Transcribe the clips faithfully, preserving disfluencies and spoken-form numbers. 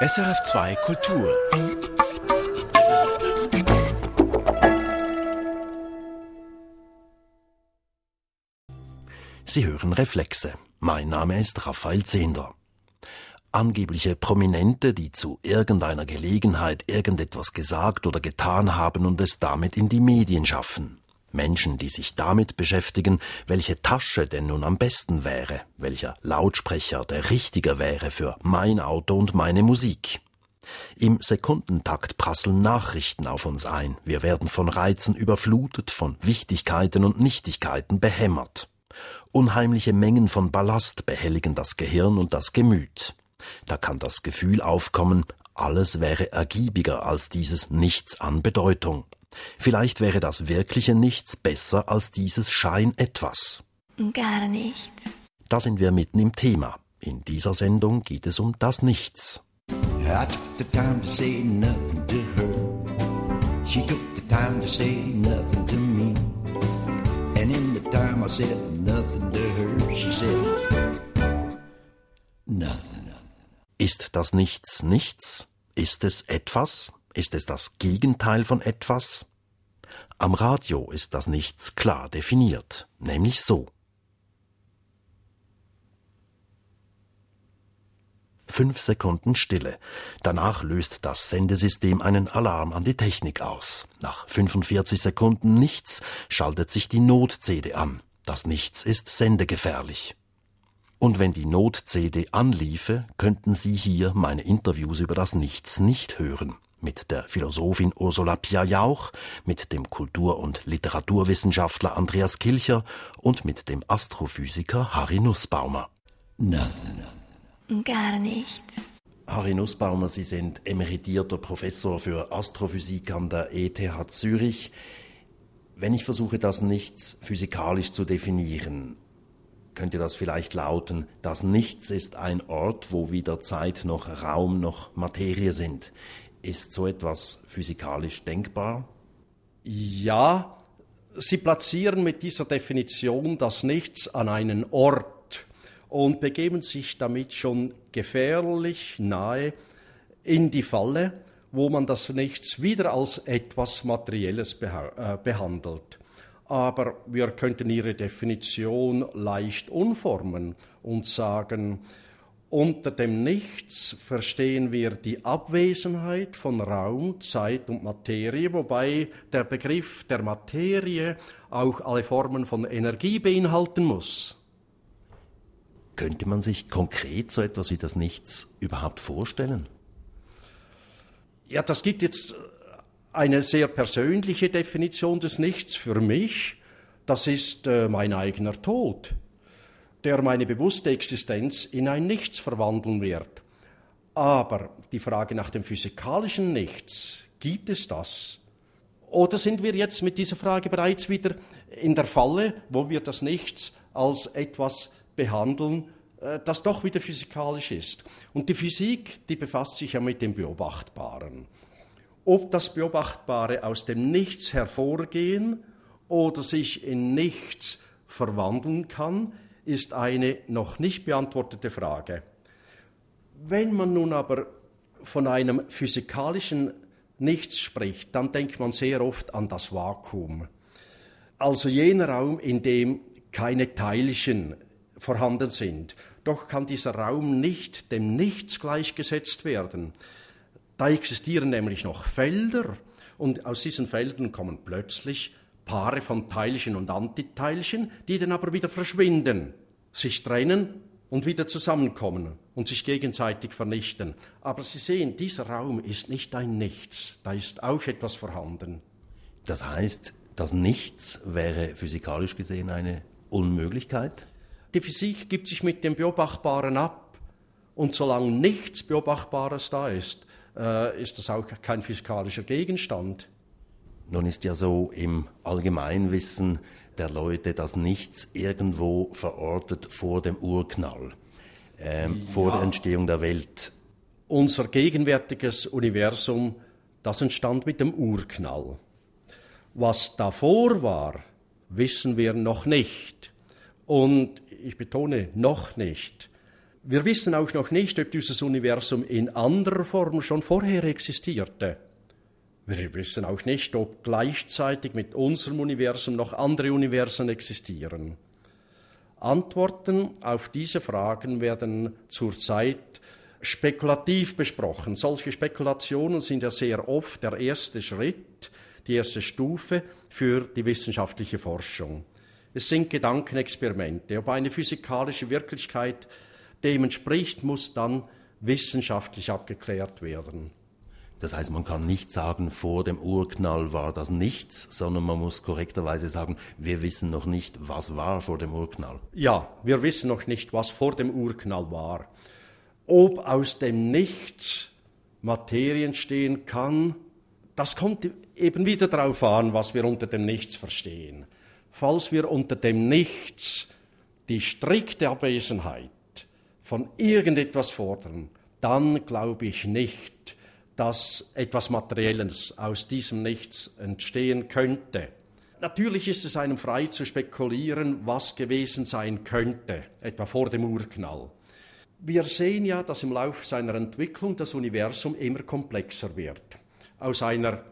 S R F zwei Kultur. Sie hören Reflexe. Mein Name ist Raphael Zehnder. Angebliche Prominente, die zu irgendeiner Gelegenheit irgendetwas gesagt oder getan haben und es damit in die Medien schaffen. Menschen, die sich damit beschäftigen, welche Tasche denn nun am besten wäre, welcher Lautsprecher der richtige wäre für mein Auto und meine Musik. Im Sekundentakt prasseln Nachrichten auf uns ein. Wir werden von Reizen überflutet, von Wichtigkeiten und Nichtigkeiten behämmert. Unheimliche Mengen von Ballast behelligen das Gehirn und das Gemüt. Da kann das Gefühl aufkommen, alles wäre ergiebiger als dieses Nichts an Bedeutung. Vielleicht wäre das wirkliche Nichts besser als dieses Schein-Etwas. Gar nichts. Da sind wir mitten im Thema. In dieser Sendung geht es um das Nichts. I took the time to say nothing to her. She took the time to say nothing to me. And in the time I said nothing to her, she said nothing. Ist das Nichts nichts? Ist es etwas? Ist es das Gegenteil von etwas? Am Radio ist das Nichts klar definiert, nämlich so. Fünf Sekunden Stille. Danach löst das Sendesystem einen Alarm an die Technik aus. Nach fünfundvierzig Sekunden Nichts schaltet sich die Not-C D an. Das Nichts ist sendegefährlich. Und wenn die Not-C D anliefe, könnten Sie hier meine Interviews über das Nichts nicht hören. Mit der Philosophin Ursula Pia-Jauch, mit dem Kultur- und Literaturwissenschaftler Andreas Kilcher und mit dem Astrophysiker Harry Nussbaumer. Nothing. Gar nichts. Harry Nussbaumer, Sie sind emeritierter Professor für Astrophysik an der E T H Zürich. Wenn ich versuche, das Nichts physikalisch zu definieren, könnte das vielleicht lauten, das Nichts ist ein Ort, wo weder Zeit noch Raum noch Materie sind. Ist so etwas physikalisch denkbar? Ja, Sie platzieren mit dieser Definition das Nichts an einen Ort und begeben sich damit schon gefährlich nahe in die Falle, wo man das Nichts wieder als etwas Materielles beha- äh, behandelt. Aber wir könnten Ihre Definition leicht umformen und sagen, unter dem Nichts verstehen wir die Abwesenheit von Raum, Zeit und Materie, wobei der Begriff der Materie auch alle Formen von Energie beinhalten muss. Könnte man sich konkret so etwas wie das Nichts überhaupt vorstellen? Ja, das gibt jetzt eine sehr persönliche Definition des Nichts für mich. Das ist äh, mein eigener Tod, der meine bewusste Existenz in ein Nichts verwandeln wird. Aber die Frage nach dem physikalischen Nichts, gibt es das? Oder sind wir jetzt mit dieser Frage bereits wieder in der Falle, wo wir das Nichts als etwas behandeln, das doch wieder physikalisch ist? Und die Physik, die befasst sich ja mit dem Beobachtbaren. Ob das Beobachtbare aus dem Nichts hervorgehen oder sich in Nichts verwandeln kann, ist eine noch nicht beantwortete Frage. Wenn man nun aber von einem physikalischen Nichts spricht, dann denkt man sehr oft an das Vakuum. Also jener Raum, in dem keine Teilchen vorhanden sind. Doch kann dieser Raum nicht dem Nichts gleichgesetzt werden. Da existieren nämlich noch Felder und aus diesen Feldern kommen plötzlich Paare von Teilchen und Antiteilchen, die dann aber wieder verschwinden, sich trennen und wieder zusammenkommen und sich gegenseitig vernichten. Aber Sie sehen, dieser Raum ist nicht ein Nichts, da ist auch etwas vorhanden. Das heißt, das Nichts wäre physikalisch gesehen eine Unmöglichkeit? Die Physik gibt sich mit dem Beobachtbaren ab und solange nichts Beobachtbares da ist, äh, ist das auch kein physikalischer Gegenstand. Nun ist ja so im Allgemeinwissen der Leute das Nichts irgendwo verortet vor dem Urknall, ähm, ja. vor der Entstehung der Welt. Unser gegenwärtiges Universum, das entstand mit dem Urknall. Was davor war, wissen wir noch nicht. Und ich betone, noch nicht. Wir wissen auch noch nicht, ob dieses Universum in anderer Form schon vorher existierte. Wir wissen auch nicht, ob gleichzeitig mit unserem Universum noch andere Universen existieren. Antworten auf diese Fragen werden zurzeit spekulativ besprochen. Solche Spekulationen sind ja sehr oft der erste Schritt, die erste Stufe für die wissenschaftliche Forschung. Es sind Gedankenexperimente. Ob eine physikalische Wirklichkeit dem entspricht, muss dann wissenschaftlich abgeklärt werden. Das heißt, man kann nicht sagen, vor dem Urknall war das nichts, sondern man muss korrekterweise sagen, wir wissen noch nicht, was war vor dem Urknall. Ja, wir wissen noch nicht, was vor dem Urknall war. Ob aus dem Nichts Materie entstehen kann, das kommt eben wieder darauf an, was wir unter dem Nichts verstehen. Falls wir unter dem Nichts die strikte Abwesenheit von irgendetwas fordern, dann glaube ich nicht, dass etwas Materielles aus diesem Nichts entstehen könnte. Natürlich ist es einem frei zu spekulieren, was gewesen sein könnte, etwa vor dem Urknall. Wir sehen ja, dass im Laufe seiner Entwicklung das Universum immer komplexer wird. Aus einer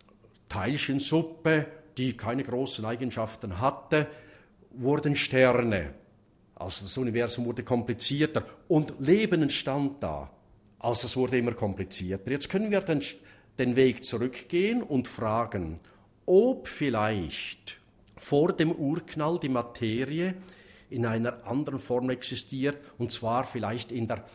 Teilchensuppe, die keine großen Eigenschaften hatte, wurden Sterne. Also das Universum wurde komplizierter und Leben entstand da. Also es wurde immer komplizierter. Jetzt können wir den, den Weg zurückgehen und fragen, ob vielleicht vor dem Urknall die Materie in einer anderen Form existiert, und zwar vielleicht in der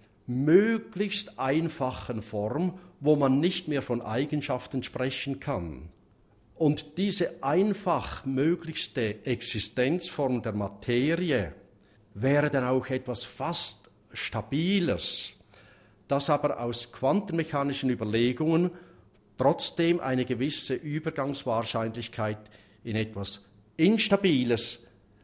möglichst einfachen Form, wo man nicht mehr von Eigenschaften sprechen kann. Und diese einfach möglichste Existenzform der Materie wäre dann auch etwas fast Stabiles, das aber aus quantenmechanischen Überlegungen trotzdem eine gewisse Übergangswahrscheinlichkeit in etwas Instabiles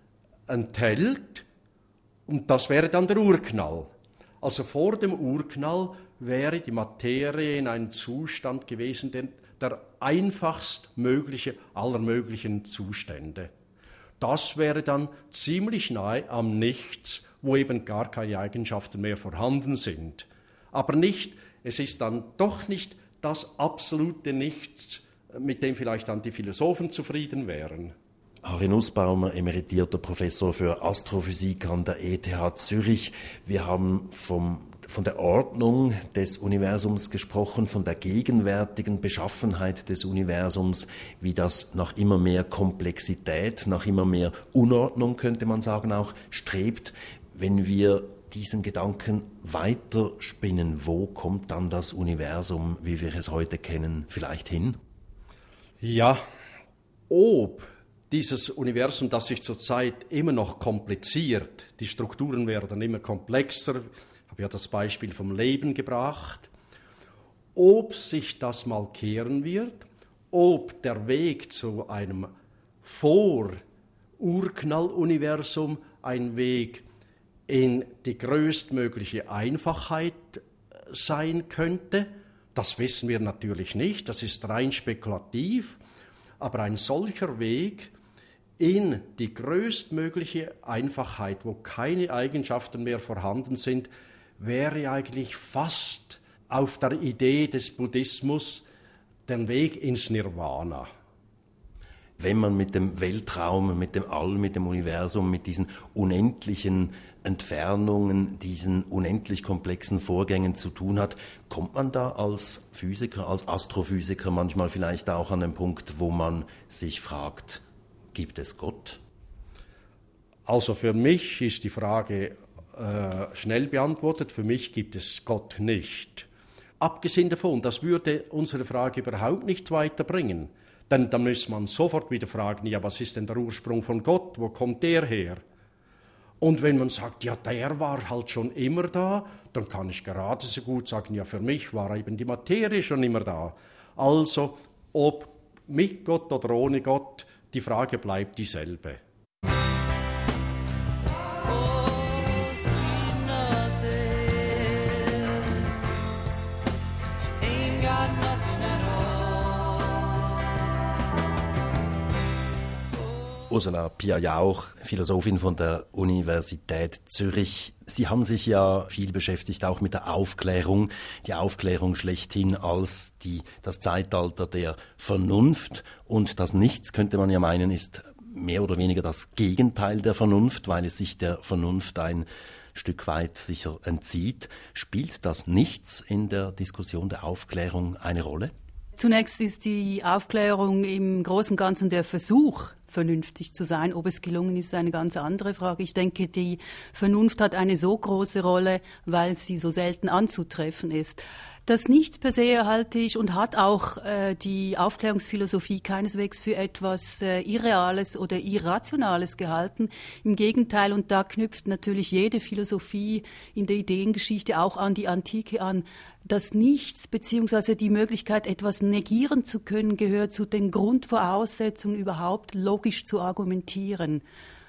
enthält, und das wäre dann der Urknall. Also vor dem Urknall wäre die Materie in einem Zustand gewesen, der, der einfachst mögliche aller möglichen Zustände. Das wäre dann ziemlich nahe am Nichts, wo eben gar keine Eigenschaften mehr vorhanden sind. Aber nicht, es ist dann doch nicht das absolute Nichts, mit dem vielleicht dann die Philosophen zufrieden wären. Harry Nussbaumer, emeritierter Professor für Astrophysik an der E T H Zürich. Wir haben vom, von der Ordnung des Universums gesprochen, von der gegenwärtigen Beschaffenheit des Universums, wie das nach immer mehr Komplexität, nach immer mehr Unordnung, könnte man sagen, auch strebt. Wenn wir diesen Gedanken weiterspinnen, wo kommt dann das Universum, wie wir es heute kennen, vielleicht hin? Ja, ob dieses Universum, das sich zurzeit immer noch kompliziert, die Strukturen werden immer komplexer, ich habe ja das Beispiel vom Leben gebracht, ob sich das mal kehren wird, ob der Weg zu einem Vor-Urknall-Universum ein Weg in die größtmögliche Einfachheit sein könnte, das wissen wir natürlich nicht, das ist rein spekulativ, aber ein solcher Weg in die größtmögliche Einfachheit, wo keine Eigenschaften mehr vorhanden sind, wäre eigentlich fast auf der Idee des Buddhismus den Weg ins Nirvana. Wenn man mit dem Weltraum, mit dem All, mit dem Universum, mit diesen unendlichen Entfernungen, diesen unendlich komplexen Vorgängen zu tun hat, kommt man da als Physiker, als Astrophysiker manchmal vielleicht auch an den Punkt, wo man sich fragt, gibt es Gott? Also für mich ist die Frage äh, schnell beantwortet, für mich gibt es Gott nicht. Abgesehen davon, das würde unsere Frage überhaupt nicht weiterbringen. Denn dann müsste man sofort wieder fragen, ja, was ist denn der Ursprung von Gott? Wo kommt der her? Und wenn man sagt, ja, der war halt schon immer da, dann kann ich gerade so gut sagen, ja, für mich war eben die Materie schon immer da. Also, ob mit Gott oder ohne Gott, die Frage bleibt dieselbe. Ursula Pia-Jauch, Philosophin von der Universität Zürich. Sie haben sich ja viel beschäftigt, auch mit der Aufklärung. Die Aufklärung schlechthin als die, das Zeitalter der Vernunft. Und das Nichts, könnte man ja meinen, ist mehr oder weniger das Gegenteil der Vernunft, weil es sich der Vernunft ein Stück weit sicher entzieht. Spielt das Nichts in der Diskussion der Aufklärung eine Rolle? Zunächst ist die Aufklärung im Großen und Ganzen der Versuch, vernünftig zu sein. Ob es gelungen ist, ist eine ganz andere Frage. Ich denke, die Vernunft hat eine so große Rolle, weil sie so selten anzutreffen ist. Das Nichts per se halte ich und hat auch äh, die Aufklärungsphilosophie keineswegs für etwas äh, Irreales oder Irrationales gehalten. Im Gegenteil, und da knüpft natürlich jede Philosophie in der Ideengeschichte auch an die Antike an. Das Nichts bzw. die Möglichkeit, etwas negieren zu können, gehört zu den Grundvoraussetzungen, überhaupt logisch zu argumentieren.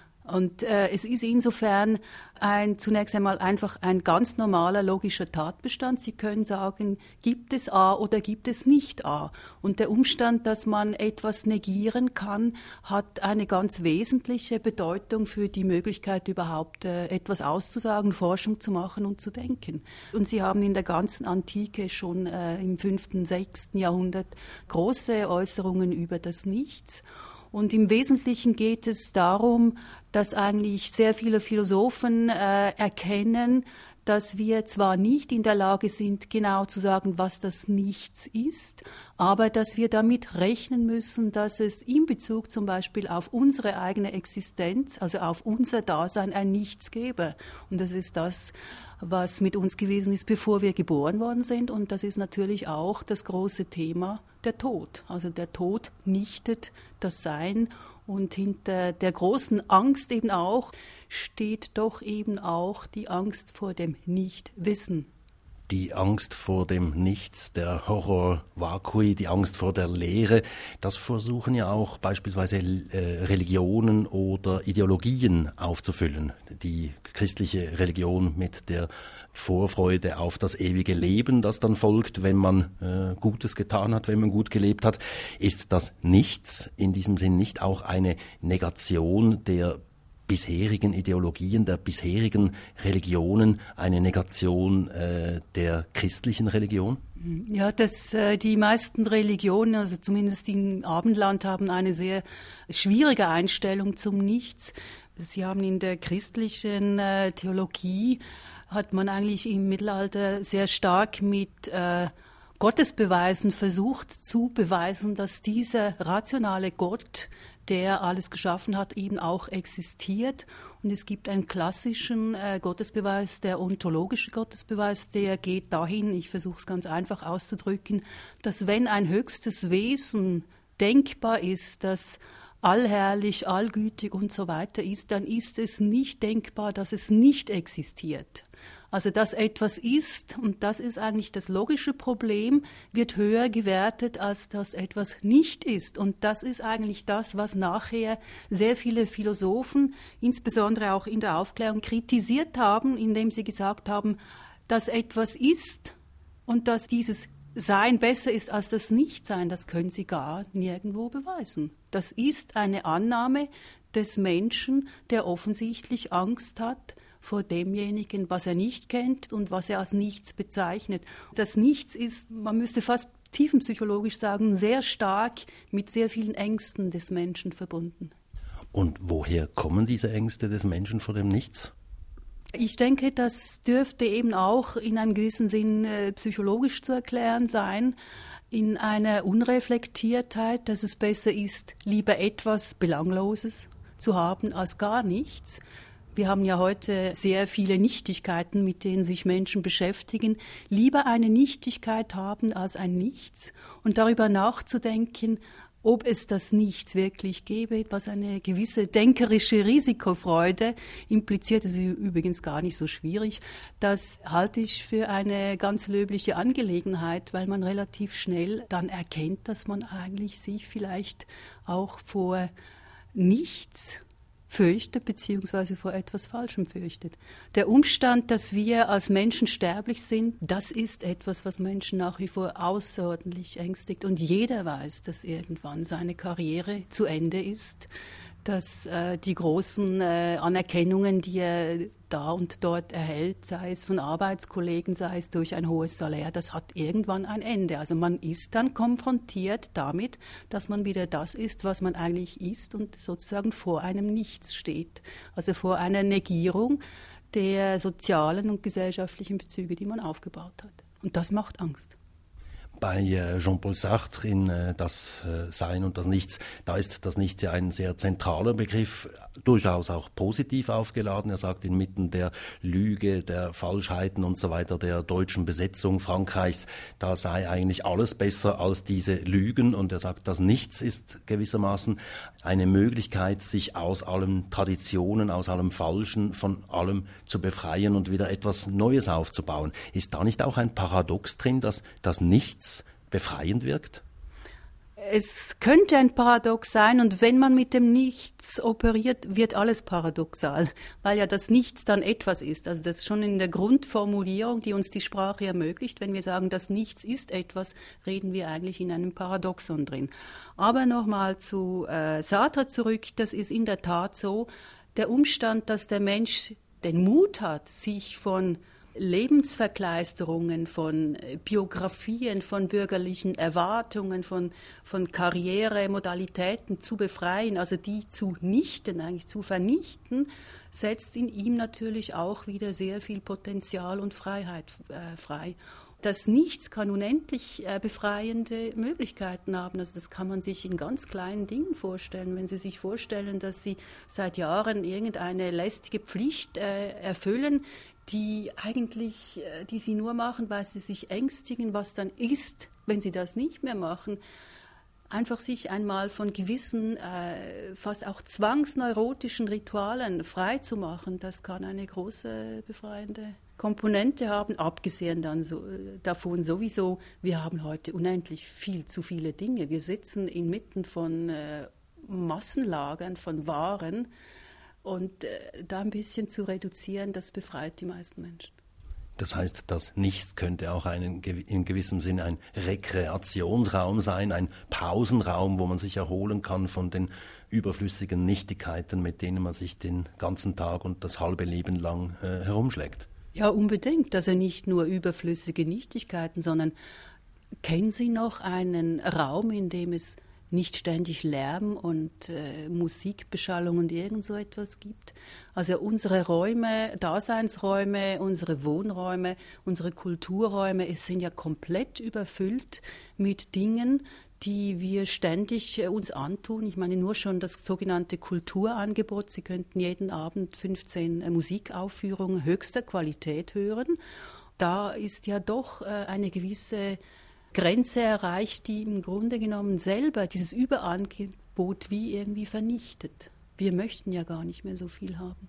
Und äh, es ist insofern ein, zunächst einmal einfach ein ganz normaler logischer Tatbestand. Sie können sagen, gibt es A oder gibt es nicht A? Und der Umstand, dass man etwas negieren kann, hat eine ganz wesentliche Bedeutung für die Möglichkeit, überhaupt äh, etwas auszusagen, Forschung zu machen und zu denken. Und Sie haben in der ganzen Antike schon äh, im fünften, sechsten Jahrhundert große Äußerungen über das Nichts. Und im Wesentlichen geht es darum, dass eigentlich sehr viele Philosophen äh, erkennen, dass wir zwar nicht in der Lage sind, genau zu sagen, was das Nichts ist, aber dass wir damit rechnen müssen, dass es in Bezug zum Beispiel auf unsere eigene Existenz, also auf unser Dasein, ein Nichts gäbe. Und das ist das, was mit uns gewesen ist, bevor wir geboren worden sind. Und das ist natürlich auch das große Thema, der Tod. Also der Tod nichtet das Sein. Und hinter der großen Angst eben auch steht doch eben auch die Angst vor dem Nichtwissen. Die Angst vor dem Nichts, der Horror vacui, die Angst vor der Leere, das versuchen ja auch beispielsweise äh, Religionen oder Ideologien aufzufüllen. Die christliche Religion mit der Vorfreude auf das ewige Leben, das dann folgt, wenn man äh, Gutes getan hat, wenn man gut gelebt hat. Ist das Nichts in diesem Sinn nicht auch eine Negation der bisherigen Ideologien, der bisherigen Religionen, eine Negation äh, der christlichen Religion? Ja, dass äh, die meisten Religionen, also zumindest im Abendland, haben eine sehr schwierige Einstellung zum Nichts. Sie haben in der christlichen äh, Theologie, hat man eigentlich im Mittelalter sehr stark mit äh, Gottesbeweisen versucht zu beweisen, dass dieser rationale Gott, der alles geschaffen hat, eben auch existiert. Und es gibt einen klassischen äh, Gottesbeweis, der ontologische Gottesbeweis, der geht dahin, ich versuche es ganz einfach auszudrücken, dass wenn ein höchstes Wesen denkbar ist, das allherrlich, allgütig und so weiter ist, dann ist es nicht denkbar, dass es nicht existiert. Also dass etwas ist, und das ist eigentlich das logische Problem, wird höher gewertet, als dass etwas nicht ist. Und das ist eigentlich das, was nachher sehr viele Philosophen, insbesondere auch in der Aufklärung, kritisiert haben, indem sie gesagt haben, dass etwas ist und dass dieses Sein besser ist als das Nichtsein, das können sie gar nirgendwo beweisen. Das ist eine Annahme des Menschen, der offensichtlich Angst hat vor demjenigen, was er nicht kennt und was er als Nichts bezeichnet. Das Nichts ist, man müsste fast tiefenpsychologisch sagen, sehr stark mit sehr vielen Ängsten des Menschen verbunden. Und woher kommen diese Ängste des Menschen vor dem Nichts? Ich denke, das dürfte eben auch in einem gewissen Sinn äh, psychologisch zu erklären sein, in einer Unreflektiertheit, dass es besser ist, lieber etwas Belangloses zu haben als gar nichts. Wir haben ja heute sehr viele Nichtigkeiten, mit denen sich Menschen beschäftigen. Lieber eine Nichtigkeit haben als ein Nichts und darüber nachzudenken, ob es das Nichts wirklich gäbe, was eine gewisse denkerische Risikofreude impliziert, das ist übrigens gar nicht so schwierig. Das halte ich für eine ganz löbliche Angelegenheit, weil man relativ schnell dann erkennt, dass man eigentlich sich vielleicht auch vor nichts fürchtet, beziehungsweise vor etwas Falschem fürchtet. Der Umstand, dass wir als Menschen sterblich sind, das ist etwas, was Menschen nach wie vor außerordentlich ängstigt. Und jeder weiß, dass irgendwann seine Karriere zu Ende ist, dass äh, die großen äh, Anerkennungen, die er da und dort erhält, sei es von Arbeitskollegen, sei es durch ein hohes Salär, das hat irgendwann ein Ende. Also man ist dann konfrontiert damit, dass man wieder das ist, was man eigentlich ist und sozusagen vor einem Nichts steht. Also vor einer Negierung der sozialen und gesellschaftlichen Bezüge, die man aufgebaut hat. Und das macht Angst. Bei Jean-Paul Sartre in Das Sein und das Nichts, da ist das Nichts ja ein sehr zentraler Begriff, durchaus auch positiv aufgeladen. Er sagt, inmitten der Lüge, der Falschheiten und so weiter der deutschen Besetzung Frankreichs, da sei eigentlich alles besser als diese Lügen. Und er sagt, das Nichts ist gewissermaßen eine Möglichkeit, sich aus allen Traditionen, aus allem Falschen, von allem zu befreien und wieder etwas Neues aufzubauen. Ist da nicht auch ein Paradox drin, dass das Nichts befreiend wirkt? Es könnte ein Paradox sein, und wenn man mit dem Nichts operiert, wird alles paradoxal, weil ja das Nichts dann etwas ist. Also das ist schon in der Grundformulierung, die uns die Sprache ermöglicht. Wenn wir sagen, das Nichts ist etwas, reden wir eigentlich in einem Paradoxon drin. Aber nochmal zu äh, Sartre zurück, das ist in der Tat so, der Umstand, dass der Mensch den Mut hat, sich von Lebensverkleisterungen, von Biografien, von bürgerlichen Erwartungen, von, von Karrieremodalitäten zu befreien, also die zu nichten, eigentlich zu vernichten, setzt in ihm natürlich auch wieder sehr viel Potenzial und Freiheit äh, frei. Das Nichts kann unendlich äh, befreiende Möglichkeiten haben. Also das kann man sich in ganz kleinen Dingen vorstellen. Wenn Sie sich vorstellen, dass Sie seit Jahren irgendeine lästige Pflicht äh, erfüllen, die eigentlich, die sie nur machen, weil sie sich ängstigen, was dann ist, wenn sie das nicht mehr machen. Einfach sich einmal von gewissen, äh, fast auch zwangsneurotischen Ritualen frei zu machen, das kann eine große befreiende Komponente haben, abgesehen dann so, davon sowieso, wir haben heute unendlich viel zu viele Dinge. Wir sitzen inmitten von äh, Massenlagern, von Waren. Und äh, da ein bisschen zu reduzieren, das befreit die meisten Menschen. Das heißt, das Nichts könnte auch einen, in gewissem Sinne ein Rekreationsraum sein, ein Pausenraum, wo man sich erholen kann von den überflüssigen Nichtigkeiten, mit denen man sich den ganzen Tag und das halbe Leben lang äh, herumschlägt. Ja, unbedingt. Also nicht nur überflüssige Nichtigkeiten, sondern kennen Sie noch einen Raum, in dem es nicht ständig Lärm und äh, Musikbeschallung und irgend so etwas gibt. Also unsere Räume, Daseinsräume, unsere Wohnräume, unsere Kulturräume, es sind ja komplett überfüllt mit Dingen, die wir ständig äh, uns antun. Ich meine nur schon das sogenannte Kulturangebot. Sie könnten jeden Abend fünfzehn äh, Musikaufführungen höchster Qualität hören. Da ist ja doch äh, eine gewisse Grenze erreicht, die im Grunde genommen selber dieses Überangebot wie irgendwie vernichtet. Wir möchten ja gar nicht mehr so viel haben.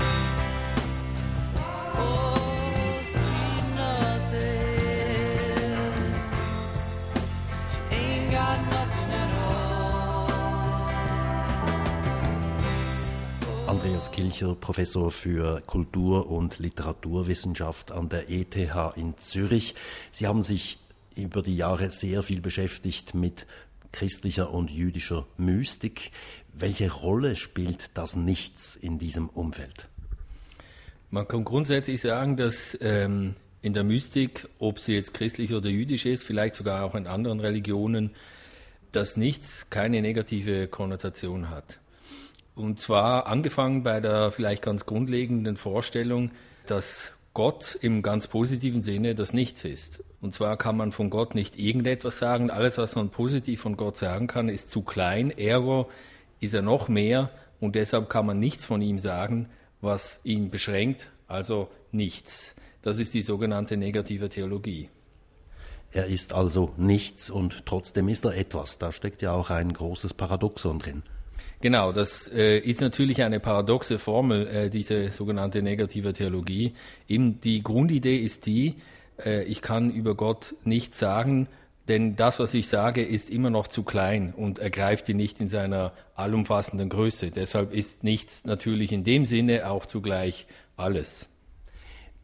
Andreas Kilcher, Professor für Kultur- und Literaturwissenschaft an der E T H in Zürich. Sie haben sich über die Jahre sehr viel beschäftigt mit christlicher und jüdischer Mystik. Welche Rolle spielt das Nichts in diesem Umfeld? Man kann grundsätzlich sagen, dass ähm, in der Mystik, ob sie jetzt christlich oder jüdisch ist, vielleicht sogar auch in anderen Religionen, das Nichts keine negative Konnotation hat. Und zwar angefangen bei der vielleicht ganz grundlegenden Vorstellung, dass Gott im ganz positiven Sinne das Nichts ist. Und zwar kann man von Gott nicht irgendetwas sagen. Alles, was man positiv von Gott sagen kann, ist zu klein. Ergo ist er noch mehr und deshalb kann man nichts von ihm sagen, was ihn beschränkt, also nichts. Das ist die sogenannte negative Theologie. Er ist also nichts und trotzdem ist er etwas. Da steckt ja auch ein großes Paradoxon drin. Genau, das äh, ist natürlich eine paradoxe Formel, äh, diese sogenannte negative Theologie. Eben die Grundidee ist die, äh, ich kann über Gott nichts sagen, denn das, was ich sage, ist immer noch zu klein und ergreift ihn nicht in seiner allumfassenden Größe. Deshalb ist nichts natürlich in dem Sinne auch zugleich alles.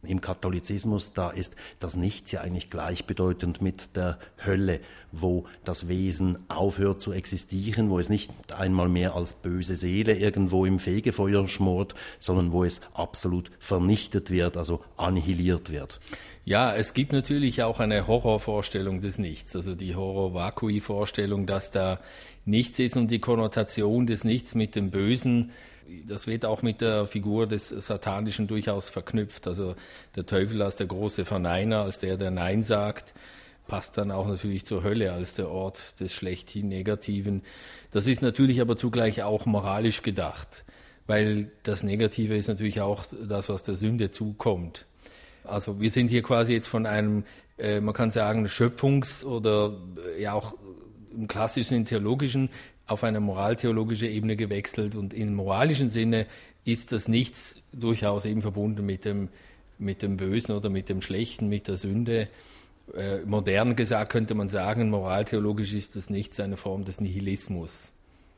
Im Katholizismus, da ist das Nichts ja eigentlich gleichbedeutend mit der Hölle, wo das Wesen aufhört zu existieren, wo es nicht einmal mehr als böse Seele irgendwo im Fegefeuer schmort, sondern wo es absolut vernichtet wird, also annihiliert wird. Ja, es gibt natürlich auch eine Horrorvorstellung des Nichts, also die Horror-Vacui-Vorstellung, dass da nichts ist und die Konnotation des Nichts mit dem Bösen. Das wird auch mit der Figur des Satanischen durchaus verknüpft. Also der Teufel als der große Verneiner, als der, der Nein sagt, passt dann auch natürlich zur Hölle als der Ort des schlechthin Negativen. Das ist natürlich aber zugleich auch moralisch gedacht, weil das Negative ist natürlich auch das, was der Sünde zukommt. Also wir sind hier quasi jetzt von einem, äh, man kann sagen, Schöpfungs- oder äh, ja auch im klassischen theologischen auf eine moraltheologische Ebene gewechselt und im moralischen Sinne ist das Nichts durchaus eben verbunden mit dem, mit dem Bösen oder mit dem Schlechten, mit der Sünde. Äh, modern gesagt könnte man sagen, moraltheologisch ist das Nichts eine Form des Nihilismus.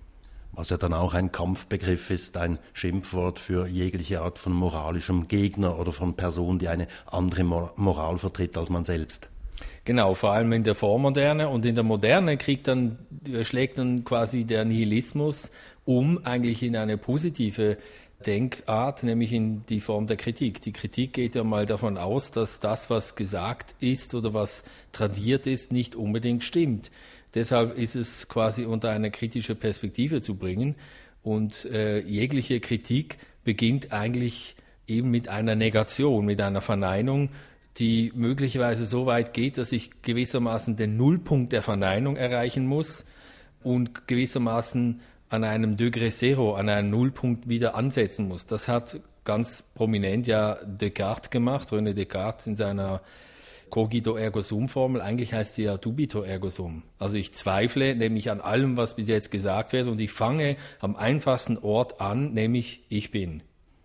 Was ja dann auch ein Kampfbegriff ist, ein Schimpfwort für jegliche Art von moralischem Gegner oder von Person, die eine andere Moral vertritt als man selbst. Genau, vor allem in der Vormoderne und in der Moderne kriegt dann, schlägt dann quasi der Nihilismus um eigentlich in eine positive Denkart, nämlich in die Form der Kritik. Die Kritik geht ja mal davon aus, dass das, was gesagt ist oder was tradiert ist, nicht unbedingt stimmt. Deshalb ist es quasi unter eine kritische Perspektive zu bringen und äh, jegliche Kritik beginnt eigentlich eben mit einer Negation, mit einer Verneinung, die möglicherweise so weit geht, dass ich gewissermaßen den Nullpunkt der Verneinung erreichen muss und gewissermaßen an einem Degré Zero, an einem Nullpunkt wieder ansetzen muss. Das hat ganz prominent ja Descartes gemacht, René Descartes in seiner Cogito ergo sum Formel. Eigentlich heißt sie ja Dubito ergo sum. Also ich zweifle nämlich an allem, was bis jetzt gesagt wird und ich fange am einfachsten Ort an, nämlich ich bin.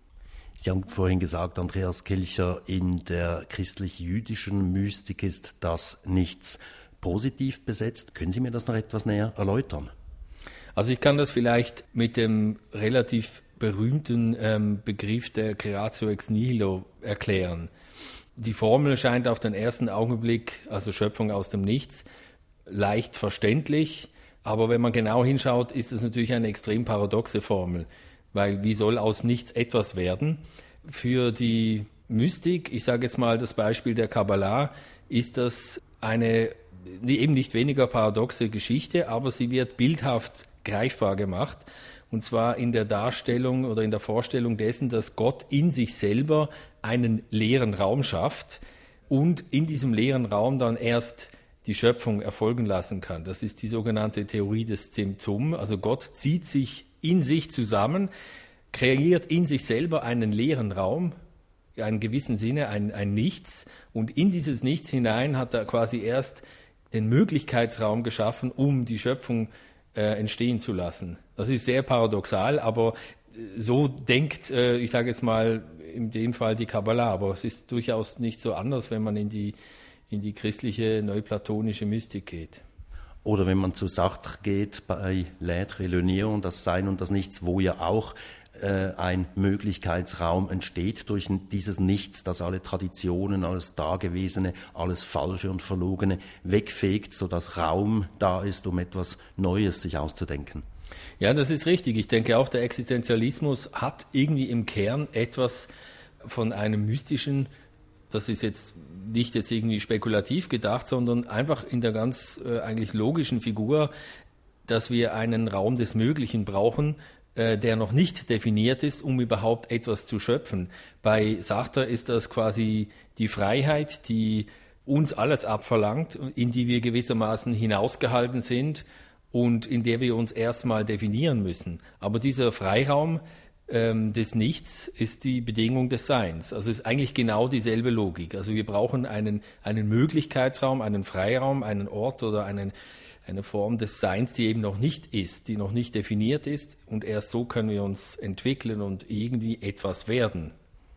Sie haben vorhin gesagt, Andreas Kilcher, in der christlich-jüdischen Mystik ist das Nichts positiv besetzt. Können Sie mir das noch etwas näher erläutern? Also ich kann das vielleicht mit dem relativ berühmten ähm, Begriff der Creatio ex nihilo erklären. Die Formel scheint auf den ersten Augenblick, also Schöpfung aus dem Nichts, leicht verständlich, aber wenn man genau hinschaut, ist es natürlich eine extrem paradoxe Formel. Weil wie soll aus nichts etwas werden? Für die Mystik, ich sage jetzt mal das Beispiel der Kabbalah, ist das eine eben nicht weniger paradoxe Geschichte, aber sie wird bildhaft greifbar gemacht. Und zwar in der Darstellung oder in der Vorstellung dessen, dass Gott in sich selber einen leeren Raum schafft und in diesem leeren Raum dann erst die Schöpfung erfolgen lassen kann. Das ist die sogenannte Theorie des Zimtzum. Also Gott zieht sich in sich zusammen, kreiert in sich selber einen leeren Raum, in einem gewissen Sinne ein, ein Nichts. Und in dieses Nichts hinein hat er quasi erst den Möglichkeitsraum geschaffen, um die Schöpfung äh, entstehen zu lassen. Das ist sehr paradoxal, aber so denkt, äh, ich sage jetzt mal, in dem Fall die Kabbalah. Aber es ist durchaus nicht so anders, wenn man in die, in die christliche, neuplatonische Mystik geht. Oder wenn man zu Sartre geht, bei L'être et le néant, das Sein und das Nichts, wo ja auch äh, ein Möglichkeitsraum entsteht durch dieses Nichts, das alle Traditionen, alles Dagewesene, alles Falsche und Verlogene wegfegt, sodass Raum da ist, um etwas Neues sich auszudenken. Ja, das ist richtig. Ich denke auch, der Existenzialismus hat irgendwie im Kern etwas von einem mystischen. Das ist jetzt nicht jetzt irgendwie spekulativ gedacht, sondern einfach in der ganz äh, eigentlich logischen Figur, dass wir einen Raum des Möglichen brauchen, äh, der noch nicht definiert ist, um überhaupt etwas zu schöpfen. Bei Sartre ist das quasi die Freiheit, die uns alles abverlangt, in die wir gewissermaßen hinausgehalten sind und in der wir uns erstmal definieren müssen. Aber dieser Freiraum des Nichts ist die Bedingung des Seins. Also es ist eigentlich genau dieselbe Logik. Also wir brauchen einen, einen Möglichkeitsraum, einen Freiraum, einen Ort oder einen, eine Form des Seins, die eben noch nicht ist, die noch nicht definiert ist. Und erst so können wir uns entwickeln und irgendwie etwas werden.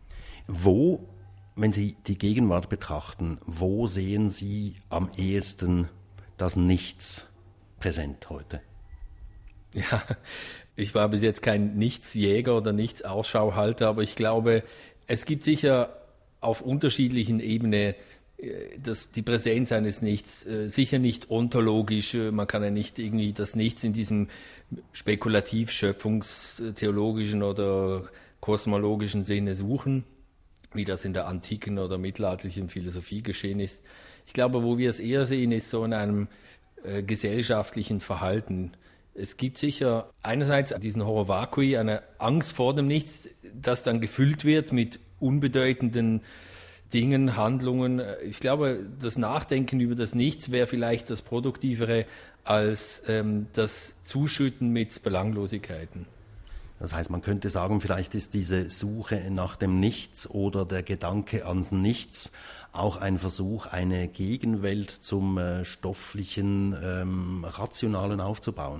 Wo, wenn Sie die Gegenwart betrachten, wo sehen Sie am ehesten das Nichts präsent heute? Ja, ich war bis jetzt kein Nichtsjäger oder Nichtsausschauhalter, aber ich glaube, es gibt sicher auf unterschiedlichen Ebenen das, die Präsenz eines Nichts, äh, sicher nicht ontologisch, äh, man kann ja nicht irgendwie das Nichts in diesem spekulativ schöpfungstheologischen oder kosmologischen Sinne suchen, wie das in der antiken oder mittelalterlichen Philosophie geschehen ist. Ich glaube, wo wir es eher sehen, ist so in einem äh, gesellschaftlichen Verhalten. Es gibt sicher einerseits diesen Horror vacui, eine Angst vor dem Nichts, das dann gefüllt wird mit unbedeutenden Dingen, Handlungen. Ich glaube, das Nachdenken über das Nichts wäre vielleicht das Produktivere als ähm, das Zuschütten mit Belanglosigkeiten. Das heißt, man könnte sagen, vielleicht ist diese Suche nach dem Nichts oder der Gedanke ans Nichts auch ein Versuch, eine Gegenwelt zum äh, stofflichen, ähm, rationalen aufzubauen.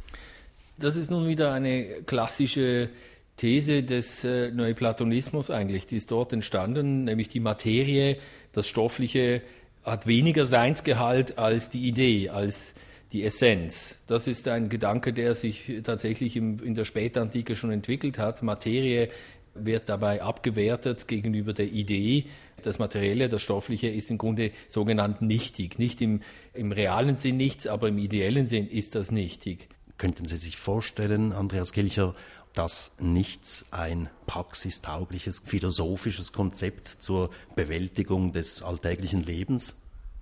Das ist nun wieder eine klassische These des äh, Neuplatonismus eigentlich, die ist dort entstanden, nämlich die Materie, das Stoffliche hat weniger Seinsgehalt als die Idee, als die Essenz. Das ist ein Gedanke, der sich tatsächlich im, in der Spätantike schon entwickelt hat. Materie wird dabei abgewertet gegenüber der Idee. Das Materielle, das Stoffliche ist im Grunde sogenannt nichtig. Nicht im, im realen Sinn nichts, aber im ideellen Sinn ist das nichtig. Könnten Sie sich vorstellen, Andreas Kilcher, dass Nichts ein praxistaugliches, philosophisches Konzept zur Bewältigung des alltäglichen Lebens?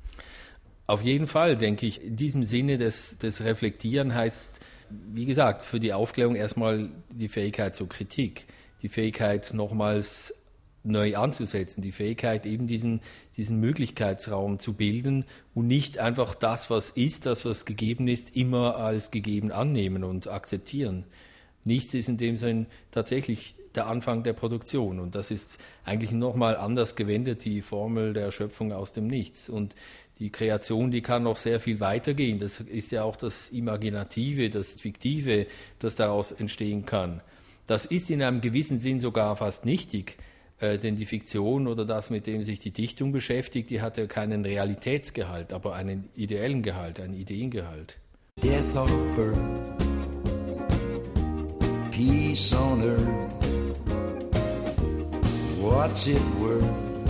Auf jeden Fall, denke ich. In diesem Sinne des, des Reflektieren heißt, wie gesagt, für die Aufklärung erstmal die Fähigkeit zur Kritik, die Fähigkeit nochmals neu anzusetzen, die Fähigkeit eben diesen, diesen Möglichkeitsraum zu bilden und nicht einfach das, was ist, das, was gegeben ist, immer als gegeben annehmen und akzeptieren. Nichts ist in dem Sinn tatsächlich der Anfang der Produktion und das ist eigentlich nochmal anders gewendet, die Formel der Schöpfung aus dem Nichts. Und die Kreation, die kann noch sehr viel weitergehen. Das ist ja auch das Imaginative, das Fiktive, das daraus entstehen kann. Das ist in einem gewissen Sinn sogar fast nichtig, äh, denn die Fiktion oder das, mit dem sich die Dichtung beschäftigt, die hat ja keinen Realitätsgehalt, aber einen ideellen Gehalt, einen Ideengehalt. Death on earth, peace on earth, what's it worth?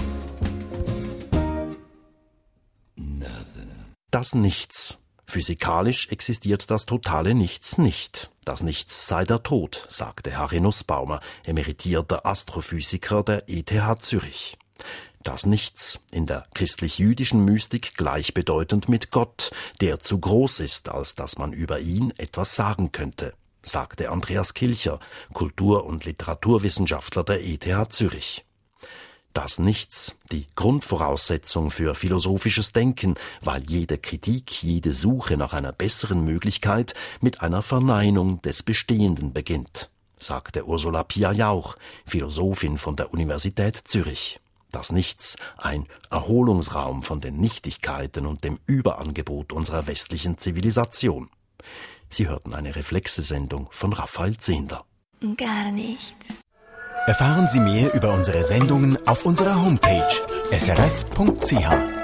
Nothing. Das Nichts. Physikalisch existiert das totale Nichts nicht. Das Nichts sei der Tod, sagte Harry Nussbaumer, emeritierter Astrophysiker der E T H Zürich. Das Nichts, in der christlich-jüdischen Mystik gleichbedeutend mit Gott, der zu groß ist, als dass man über ihn etwas sagen könnte, sagte Andreas Kilcher, Kultur- und Literaturwissenschaftler der E T H Zürich. Das Nichts, die Grundvoraussetzung für philosophisches Denken, weil jede Kritik, jede Suche nach einer besseren Möglichkeit mit einer Verneinung des Bestehenden beginnt, sagte Ursula Pia-Jauch, Philosophin von der Universität Zürich. Das Nichts, ein Erholungsraum von den Nichtigkeiten und dem Überangebot unserer westlichen Zivilisation. Sie hörten eine Reflexe-Sendung von Raphael Zehnder. Gar nichts. Erfahren Sie mehr über unsere Sendungen auf unserer Homepage s r f punkt c h.